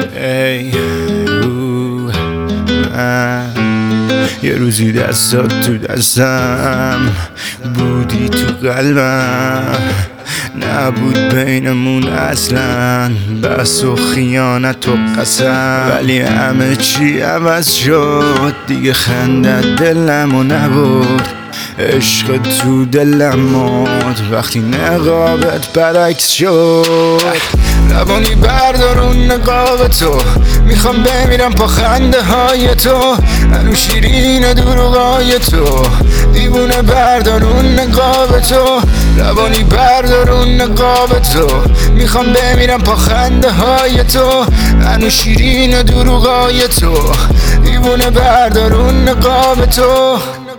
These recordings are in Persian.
ای من یه روزی دستات تو دستم بودی، تو قلبم نبود بینمون اصلا بحث و خیانت و قسم، ولی همه چی عوض شد دیگه. خندت دلمو نبود، عشق تو دلم مرد وقتی نقابت برعکس شد. لبانی بردارون نقاب تو، میخوام بمیرم پا خنده های تو. هنو شیرین دروغای تو، دیوونه بردارون نقاب تو. لبانی بردارون نقاب تو، میخوام بمیرم پا خنده های تو. هنو شیرین دروغای تو، دیوونه بردارون نقاب تو.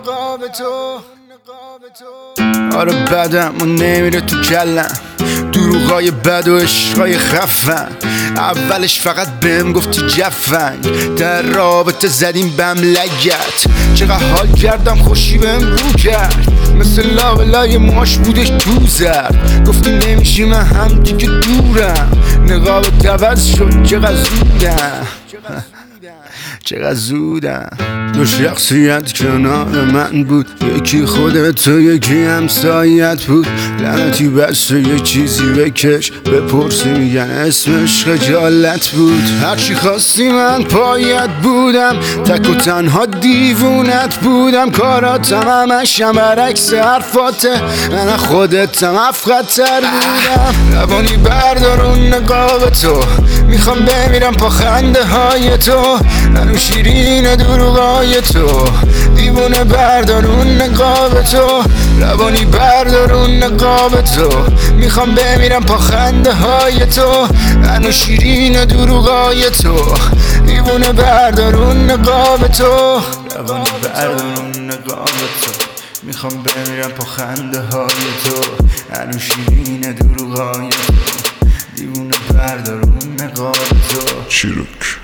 آره بدم و نمیره تو کلم، دروغای بد و عشقای خفن. اولش فقط بهم گفتی جفنگ، در رابطه زدیم بهم لگت. چقدر حال کردم خوشی بهم رو کرد، مثل لابلای ماش بودش تو زرد. گفتی نمیشی من هم دیگه دورم، نقابت عوض شد چقدر زودم. چقدر زودم. دو شخصیت کنار من بود، یکی خودت و یکی همسایت بود. لعنتی بس یه چیزی بکش بپرسی میگن اسمش خجالت بود. هرچی خواستی من پایت بودم، تک و تنها دیوونت بودم. کاراتم همشم برعکس حرفاته، من خودتم افقدتر بودم. لبانی بردارون نقاب تو، میخوام بمیرم پا خنده های تو. هنو شیرین دروغای تو، دیوونه بردارون نقاب تو. لبانی بردارون نقاب تو، میخوام بمیرم پا خنده های تو. هنو شیرین دروغای تو، دیوونه بردارون نقاب تو. لبانی بردارون نقاب تو، میخوام بمیرم پا خنده های تو. هنو شیرین دروغای تو، دیوونه بردارون نقاب تو. چیروک